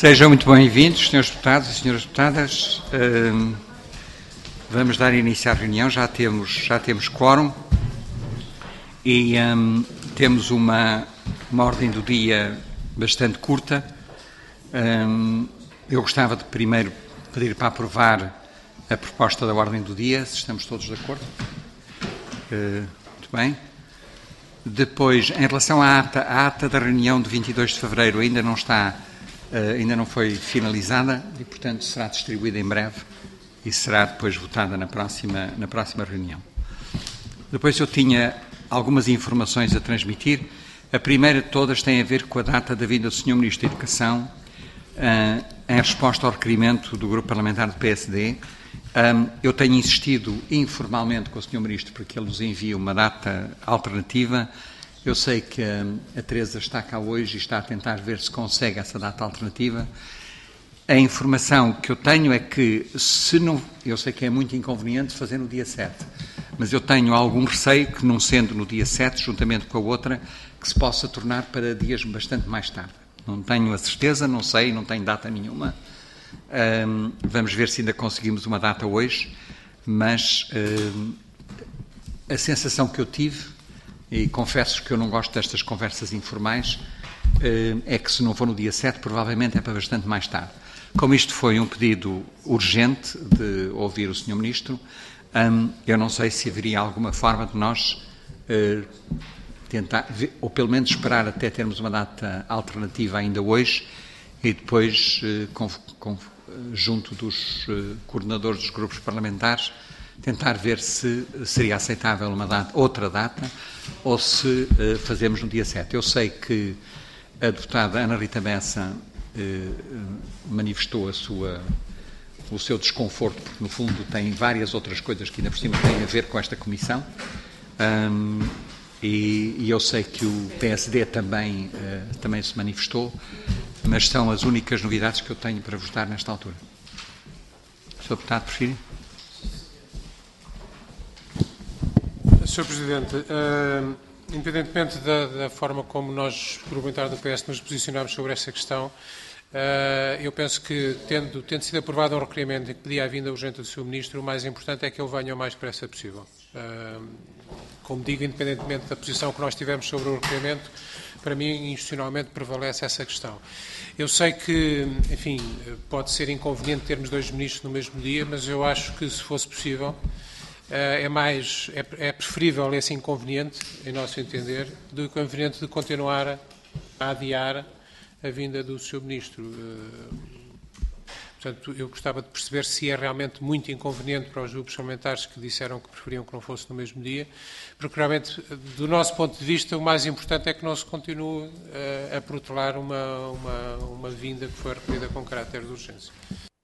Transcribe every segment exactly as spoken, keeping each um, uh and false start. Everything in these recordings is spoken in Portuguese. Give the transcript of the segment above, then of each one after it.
Sejam muito bem-vindos, senhores deputados e senhoras deputadas. Uh, vamos dar início à reunião. Já temos, já temos quórum e um, temos uma, uma ordem do dia bastante curta. Um, eu gostava de primeiro pedir para aprovar a proposta da ordem do dia, se estamos todos de acordo. Uh, muito bem. Depois, em relação à ata, a ata da reunião de vinte e dois de fevereiro ainda não está, uh, ainda não foi finalizada e, portanto, será distribuída em breve e será depois votada na próxima, na próxima reunião. Depois eu tinha algumas informações a transmitir. A primeira de todas tem a ver com a data da vinda do senhor Ministro da Educação, uh, em resposta ao requerimento do Grupo Parlamentar do P S D. Um, eu tenho insistido informalmente com o senhor Ministro para que ele nos envie uma data alternativa. Eu sei que um, a Teresa está cá hoje e está a tentar ver se consegue essa data alternativa. A informação que eu tenho é que, se não, eu sei que é muito inconveniente fazer no dia sete, mas eu tenho algum receio que, não sendo no dia sete, juntamente com a outra, que se possa tornar para dias bastante mais tarde. Não tenho a certeza, não sei, não tenho data nenhuma. Um, vamos ver se ainda conseguimos uma data hoje, mas um, a sensação que eu tive, e confesso que eu não gosto destas conversas informais, um, é que se não for no dia sete, provavelmente é para bastante mais tarde. Como isto foi um pedido urgente de ouvir o senhor Ministro, um, eu não sei se haveria alguma forma de nós uh, tentar, ou pelo menos esperar até termos uma data alternativa ainda hoje, e depois, com, com, junto dos uh, coordenadores dos grupos parlamentares, tentar ver se seria aceitável uma data, outra data, ou se uh, fazemos no dia sete. Eu sei que a deputada Ana Rita Bessa uh, manifestou a sua, o seu desconforto, porque no fundo tem várias outras coisas que ainda por cima têm a ver com esta comissão, um, e, e eu sei que o P S D também, uh, também se manifestou, mas são as únicas novidades que eu tenho para vos dar nesta altura. senhor Deputado, prefere? senhor Presidente, uh, independentemente da, da forma como nós, Grupo Parlamentar do P S, nos posicionamos sobre esta questão, uh, eu penso que, tendo, tendo sido aprovado um requerimento em que pedia a vinda urgente do senhor Ministro, o mais importante é que ele venha o mais depressa possível. Uh, como digo, independentemente da posição que nós tivemos sobre o requerimento, para mim, institucionalmente, prevalece essa questão. Eu sei que, enfim, pode ser inconveniente termos dois ministros no mesmo dia, mas eu acho que, se fosse possível, é, mais, é, é preferível esse inconveniente, em nosso entender, do que o inconveniente de continuar a adiar a vinda do senhor Ministro. Portanto, eu gostava de perceber se é realmente muito inconveniente para os grupos parlamentares que disseram que preferiam que não fosse no mesmo dia, porque realmente, do nosso ponto de vista, o mais importante é que não se continue uh, a protelar uma, uma, uma vinda que foi requerida com caráter de urgência.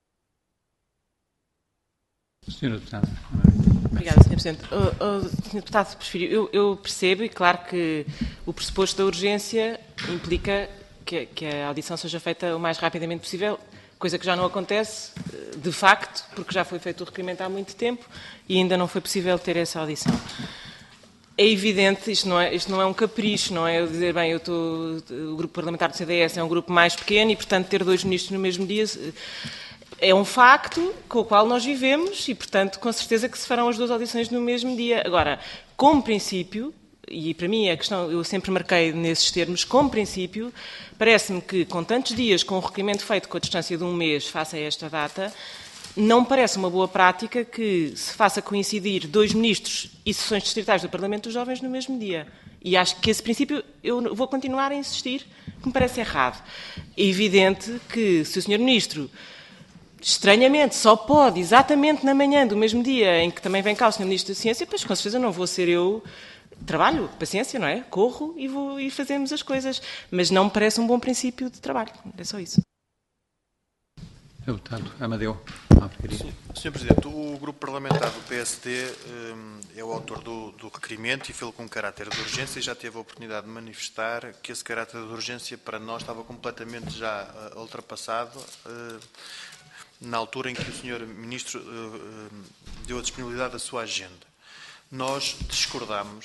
senhora Deputada. Obrigada, senhor Presidente. Uh, uh, senhor Deputado, prefiro, eu, eu percebo, e claro que o pressuposto da urgência implica que, que a audição seja feita o mais rapidamente possível, coisa que já não acontece, de facto, porque já foi feito o requerimento há muito tempo e ainda não foi possível ter essa audição. É evidente, isto não é, isto não é um capricho, não é eu dizer, bem, eu estou, o grupo parlamentar do C D S é um grupo mais pequeno e, portanto, ter dois ministros no mesmo dia é um facto com o qual nós vivemos e, portanto, com certeza que se farão as duas audições no mesmo dia. Agora, como princípio, e para mim a questão, eu sempre marquei nesses termos, como princípio, parece-me que com tantos dias, com o requerimento feito com a distância de um mês face a esta data, não me parece uma boa prática que se faça coincidir dois ministros e sessões distritais do Parlamento dos Jovens no mesmo dia. E acho que esse princípio eu vou continuar a insistir, que me parece errado. É evidente que se o senhor Ministro, estranhamente, só pode, exatamente na manhã do mesmo dia em que também vem cá o senhor Ministro da Ciência, pois com certeza não vou ser eu. Trabalho, paciência, não é? Corro e, vou, e fazemos as coisas. Mas não me parece um bom princípio de trabalho. É só isso. senhor Deputado Amadeu. senhor Presidente, o Grupo Parlamentar do P S D um, é o autor do, do requerimento e fê-lo com caráter de urgência e já teve a oportunidade de manifestar que esse caráter de urgência para nós estava completamente já uh, ultrapassado uh, na altura em que o senhor Ministro uh, uh, deu a disponibilidade da sua agenda. Nós discordamos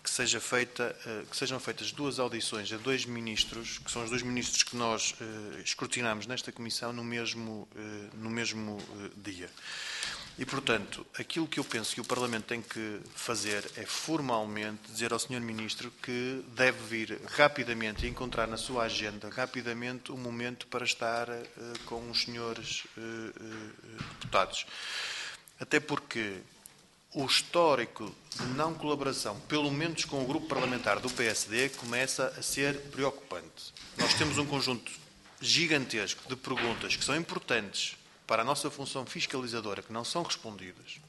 que, seja feita, que sejam feitas duas audições a dois ministros, que são os dois ministros que nós escrutinamos nesta Comissão, no mesmo, no mesmo dia. E, portanto, aquilo que eu penso que o Parlamento tem que fazer é formalmente dizer ao senhor Ministro que deve vir rapidamente e encontrar na sua agenda rapidamente um momento para estar uh, com os senhores uh, uh, deputados. Até porque o histórico de não colaboração, pelo menos com o grupo parlamentar do P S D, começa a ser preocupante. Nós temos um conjunto gigantesco de perguntas que são importantes para a nossa função fiscalizadora, que não são respondidas.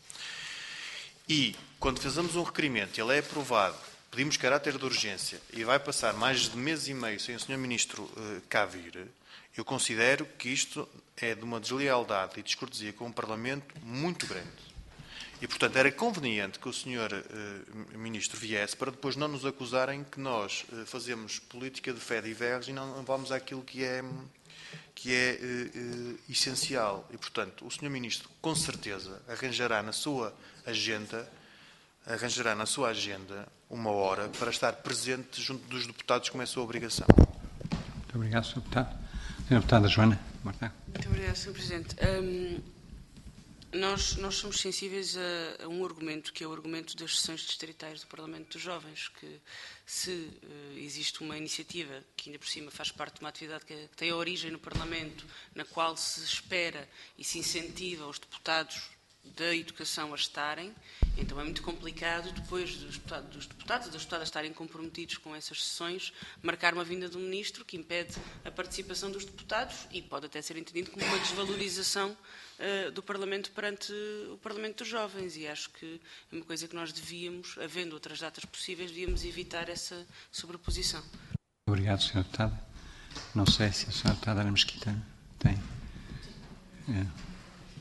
E, quando fazemos um requerimento e ele é aprovado, pedimos caráter de urgência e vai passar mais de mês e meio sem o senhor Ministro uh, cá vir, eu considero que isto é de uma deslealdade e descortesia com o Parlamento muito grande. E, portanto, era conveniente que o senhor uh, Ministro viesse para depois não nos acusarem que nós uh, fazemos política de fé diversos e não vamos àquilo que é... que é uh, uh, essencial. E, portanto, o senhor Ministro, com certeza, arranjará na sua agenda, arranjará na sua agenda uma hora para estar presente junto dos deputados, como é a sua obrigação. Muito obrigado, senhor Deputado. senhora Deputada Joana Marta. Muito obrigado, senhor Presidente. Um, nós, nós somos sensíveis a, a um argumento, que é o argumento das sessões distritais do Parlamento dos Jovens, que se uh, existe uma iniciativa que ainda por cima faz parte de uma atividade que, que tem a origem no Parlamento, na qual se espera e se incentiva os deputados da educação a estarem, então é muito complicado depois dos deputados, dos deputados e das deputadas estarem comprometidos com essas sessões, marcar uma vinda do Ministro que impede a participação dos deputados e pode até ser entendido como uma desvalorização uh, do Parlamento perante o Parlamento dos Jovens, e acho que é uma coisa que nós devíamos, havendo outras datas possíveis, devíamos evitar essa sobreposição. Obrigado, senhora Deputada. Não sei se a senhora Deputada Ana Mesquita tem... É.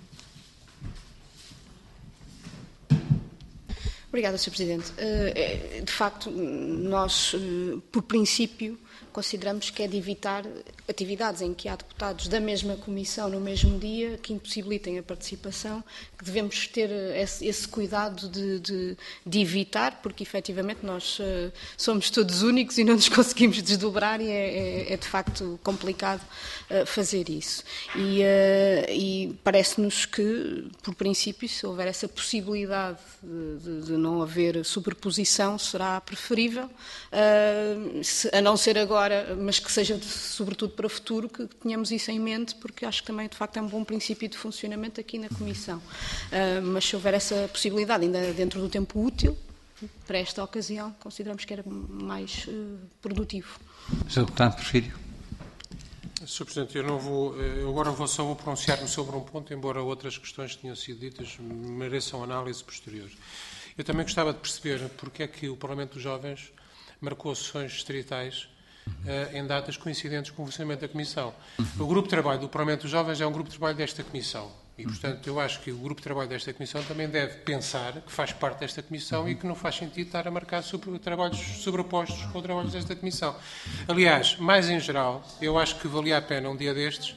Obrigada, senhor Presidente. De facto, nós, por princípio, consideramos que é de evitar atividades em que há deputados da mesma comissão no mesmo dia que impossibilitem a participação, que devemos ter esse, esse cuidado de, de, de evitar, porque efetivamente nós uh, somos todos únicos e não nos conseguimos desdobrar e é, é, é de facto complicado uh, fazer isso. E, uh, e parece-nos que, por princípio, se houver essa possibilidade de, de, de não haver superposição, será preferível, uh, se, a não ser agora, mas que seja, de, sobretudo para o futuro, que tenhamos isso em mente, porque acho que também, de facto, é um bom princípio de funcionamento aqui na Comissão. Uh, mas se houver essa possibilidade, ainda dentro do tempo útil, para esta ocasião, consideramos que era mais uh, produtivo. senhor Deputado Porfírio. senhor Presidente, eu, não vou, eu agora vou só vou pronunciar-me sobre um ponto, embora outras questões que tenham sido ditas mereçam análise posterior. Eu também gostava de perceber porque é que o Parlamento dos Jovens marcou sessões distritais Uh, em datas coincidentes com o funcionamento da Comissão. O grupo de trabalho do Parlamento dos Jovens é um grupo de trabalho desta Comissão e, portanto, eu acho que o grupo de trabalho desta Comissão também deve pensar que faz parte desta Comissão e que não faz sentido estar a marcar sobre trabalhos sobrepostos com trabalhos desta Comissão. Aliás, mais em geral, eu acho que valia a pena um dia destes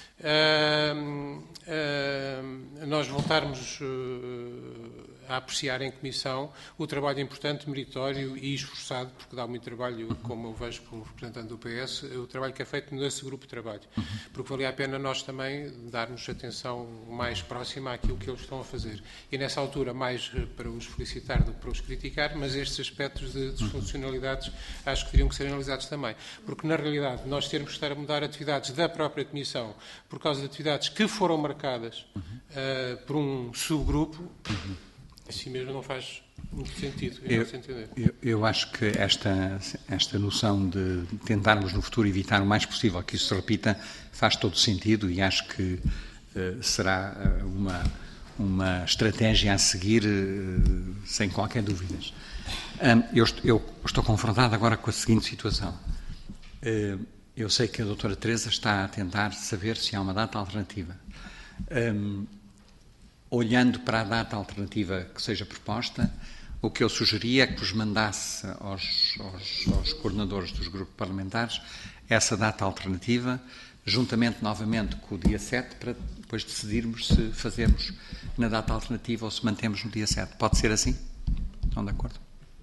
uh, uh, nós voltarmos uh, a apreciar em Comissão o trabalho importante, meritório e esforçado, porque dá muito trabalho, como eu vejo como representante do P S, o trabalho que é feito nesse grupo de trabalho. Porque valia a pena nós também darmos atenção mais próxima àquilo que eles estão a fazer. E nessa altura, mais para os felicitar do que para os criticar, mas estes aspectos de disfuncionalidades acho que teriam que ser analisados também. Porque, na realidade, nós termos que estar a mudar atividades da própria Comissão por causa de atividades que foram marcadas uh, por um subgrupo, assim mesmo não faz muito sentido. Eu, eu, eu acho que esta, esta noção de tentarmos no futuro evitar o mais possível que isso se repita faz todo sentido e acho que uh, será uma, uma estratégia a seguir uh, sem qualquer dúvida. Um, eu, eu estou confrontado agora com a seguinte situação. Uh, eu sei que a doutora Teresa está a tentar saber se há uma data alternativa. Um, Olhando para a data alternativa que seja proposta, o que eu sugeria é que vos mandasse aos, aos, aos coordenadores dos grupos parlamentares essa data alternativa, juntamente novamente com o dia sete, para depois decidirmos se fazemos na data alternativa ou se mantemos no dia sete. Pode ser assim? Estão de acordo?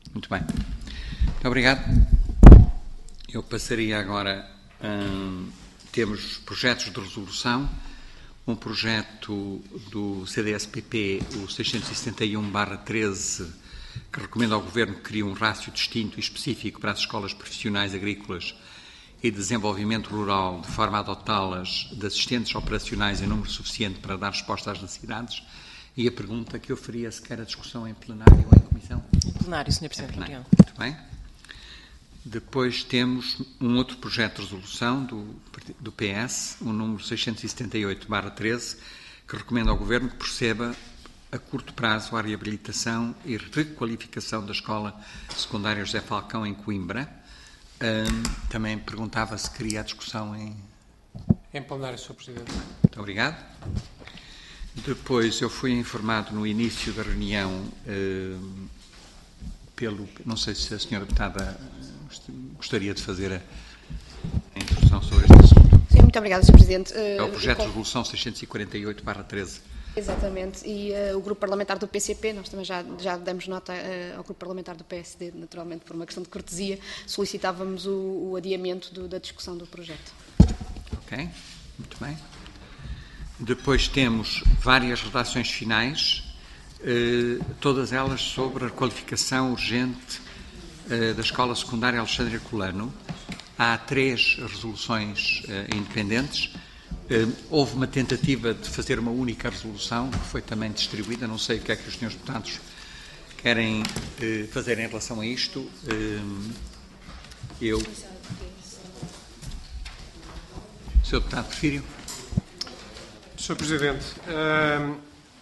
Muito bem. Muito obrigado. Eu passaria agora... Hum, temos projetos de resolução. Um projeto do C D S P P, o seiscentos e setenta e um barra treze, que recomenda ao Governo que crie um rácio distinto e específico para as escolas profissionais agrícolas e de desenvolvimento rural, de forma a dotá-las de assistentes operacionais em número suficiente para dar resposta às necessidades. E a pergunta que eu faria, se quer a discussão em plenário ou em comissão? Em plenário, senhor Presidente. Plenário. Muito bem. Depois temos um outro projeto de resolução do, do P S, o número seiscentos e setenta e oito barra treze, que recomenda ao Governo que proceda a curto prazo à reabilitação e requalificação da Escola Secundária José Falcão, em Coimbra. Um, também perguntava se queria a discussão em... Em plenário, senhor Presidente. Muito obrigado. Depois eu fui informado no início da reunião um, pelo... Não sei se a senhora deputada gostaria de fazer a, a introdução sobre este assunto. Sim, muito obrigada, senhor Presidente. É o projeto de resolução seiscentos e quarenta e oito barra treze. Exatamente, e uh, o Grupo Parlamentar do P C P, nós também já, já demos nota uh, ao Grupo Parlamentar do P S D, naturalmente por uma questão de cortesia, solicitávamos o, o adiamento do, da discussão do projeto. Ok, muito bem. Depois temos várias redações finais, uh, todas elas sobre a qualificação urgente uh, da Escola Secundária Alexandre Herculano. Há três resoluções uh, independentes. Uh, houve uma tentativa de fazer uma única resolução, que foi também distribuída. Não sei o que é que os senhores deputados querem uh, fazer em relação a isto. Uh, eu... senhor Deputado Porfírio. senhor Presidente, uh,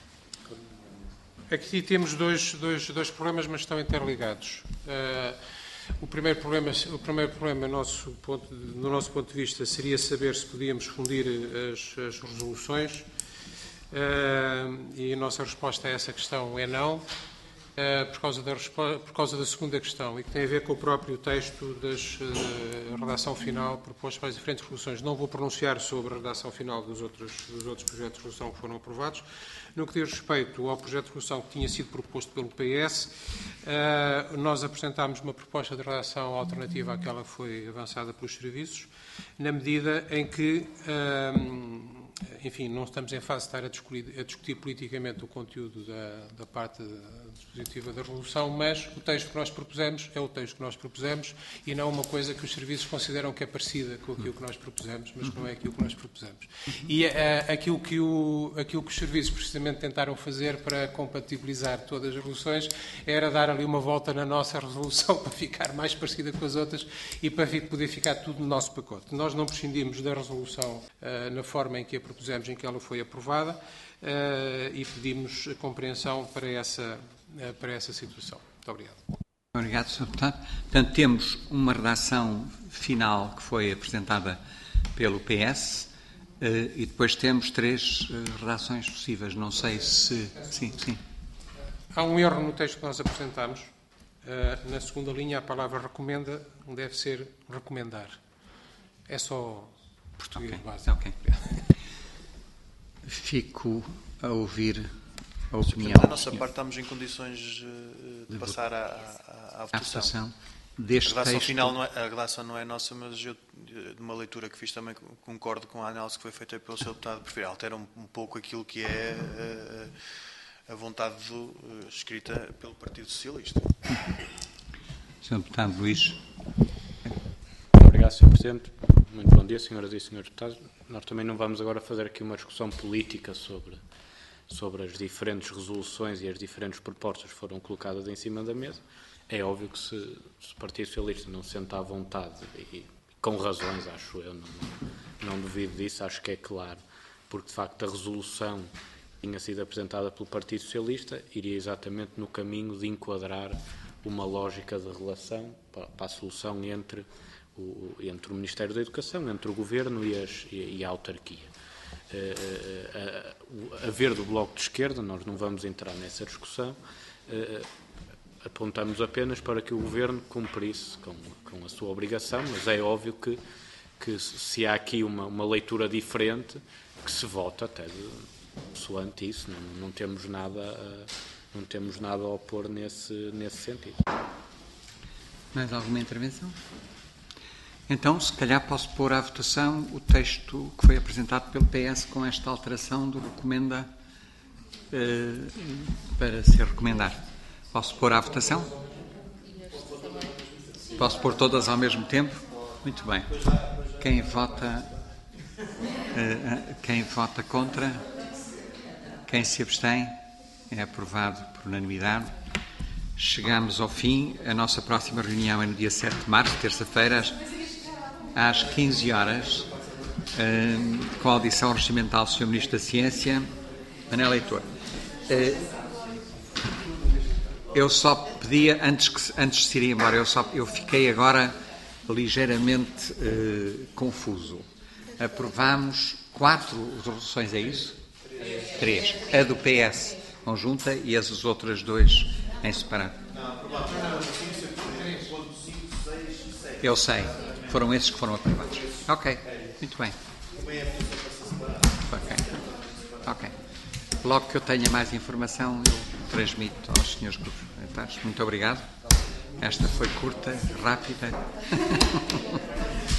aqui temos dois, dois, dois problemas, mas estão interligados. Uh, O primeiro problema, o primeiro problema nosso ponto, no nosso ponto de vista, seria saber se podíamos fundir as, as resoluções uh, e a nossa resposta a essa questão é não, uh, por, causa da, por causa da segunda questão, e que tem a ver com o próprio texto da uh, redação final proposta para as diferentes resoluções. Não vou pronunciar sobre a redação final dos outros, dos outros projetos de resolução que foram aprovados. No que diz respeito ao projeto de resolução que tinha sido proposto pelo P S, uh, nós apresentámos uma proposta de redação alternativa àquela que foi avançada pelos serviços, na medida em que, uh, enfim, não estamos em fase de estar a discutir, a discutir politicamente o conteúdo da, da parte dispositiva da resolução, mas o texto que nós propusemos é o texto que nós propusemos e não uma coisa que os serviços consideram que é parecida com aquilo que nós propusemos, mas que não é aquilo que nós propusemos. E uh, aquilo, que o, aquilo que os serviços precisamente tentaram fazer para compatibilizar todas as resoluções era dar ali uma volta na nossa resolução para ficar mais parecida com as outras e para poder ficar tudo no nosso pacote. Nós não prescindimos da resolução uh, na forma em que a propusemos, em que ela foi aprovada, uh, e pedimos a compreensão para essa, uh, para essa situação. Muito obrigado. Obrigado, senhor Deputado. Portanto, temos uma redação final que foi apresentada pelo P S uh, e depois temos três uh, redações possíveis. Não sei se... Sim, sim. Há um erro no texto que nós apresentamos. Uh, na segunda linha, a palavra recomenda deve ser recomendar. É só português okay. básico. Ok. Fico a ouvir a opinião. Da nossa parte, estamos em condições uh, de, de passar à, à, à votação. A votação deste a redação texto. final não é, a redação não é nossa, mas eu, de uma leitura que fiz, também concordo com a análise que foi feita pelo senhor Deputado Porfírio. Altera um, um pouco aquilo que é uh, a vontade do, uh, escrita pelo Partido Socialista. senhor Deputado Luís. Obrigado, senhor Presidente. Muito bom dia, senhoras e senhores deputados. Nós também não vamos agora fazer aqui uma discussão política sobre, sobre as diferentes resoluções e as diferentes propostas que foram colocadas em cima da mesa. É óbvio que se, se o Partido Socialista não se sente à vontade, e com razões, acho eu, não, não duvido disso, acho que é claro, porque de facto a resolução que tinha sido apresentada pelo Partido Socialista iria exatamente no caminho de enquadrar uma lógica de relação para, para a solução entre o, entre o Ministério da Educação, entre o Governo e, as, e, e a autarquia. Uh, a, a, a ver do Bloco de Esquerda, nós não vamos entrar nessa discussão, uh, apontamos apenas para que o Governo cumprisse com, com a sua obrigação, mas é óbvio que, que se há aqui uma, uma leitura diferente, que se vota até de, pessoante isso, não, não, temos nada a, não temos nada a opor nesse, nesse sentido. Mais alguma intervenção? Então, se calhar posso pôr à votação o texto que foi apresentado pelo P S com esta alteração do recomenda eh, para se recomendar. Posso pôr à votação? Posso pôr todas ao mesmo tempo? Muito bem. Quem vota, eh, quem vota contra? Quem se abstém? É aprovado por unanimidade. Chegamos ao fim. A nossa próxima reunião é no dia sete de março, terça-feira, às quinze horas, com a audição regimental do senhor Ministro da Ciência, Manel Heitor. Eu só pedia, antes, que, antes de se ir embora, eu, só, eu fiquei agora ligeiramente uh, confuso. Aprovámos quatro resoluções, é isso? Três. A do P S conjunta e as outras duas em separado. Eu sei. Foram esses que foram aprovados. Ok. Muito bem. Ok. Ok. Logo que eu tenha mais informação, eu transmito aos senhores grupos. Muito obrigado. Esta foi curta, rápida.